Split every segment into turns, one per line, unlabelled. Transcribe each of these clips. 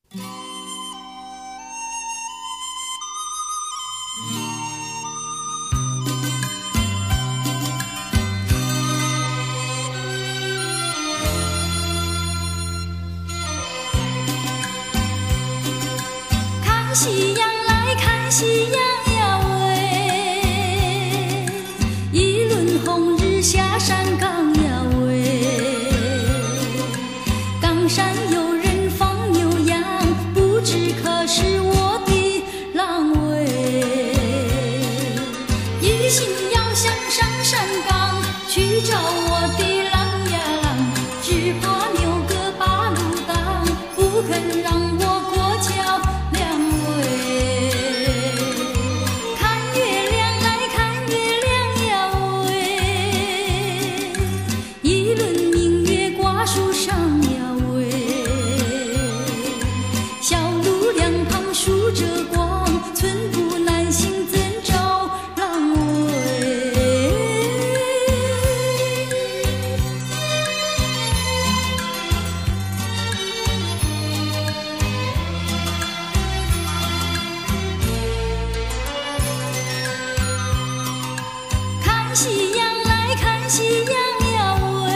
看夕阳来看夕阳呀喂，一轮红日下山岗呀喂，岗上有人放牛羊，不知可是我的郎喂。一心要想上山岗去找我的郎呀郎，只怕牛哥把路挡，不肯让我过桥。夕阳来看夕阳呀喂，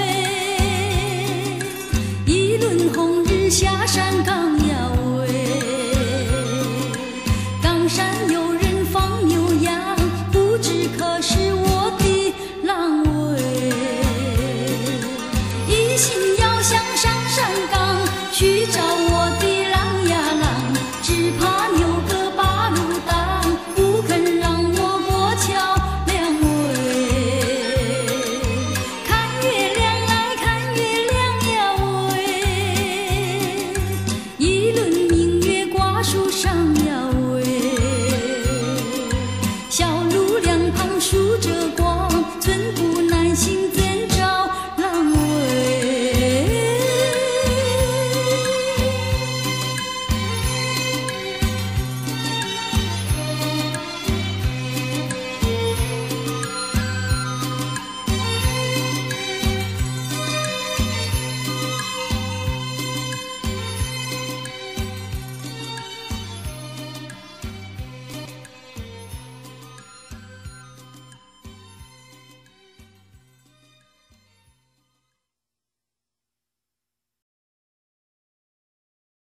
一轮红日下山岗呀喂，岗上有人放牛羊，不知可是我的郎喂。一心要想上山岗去找我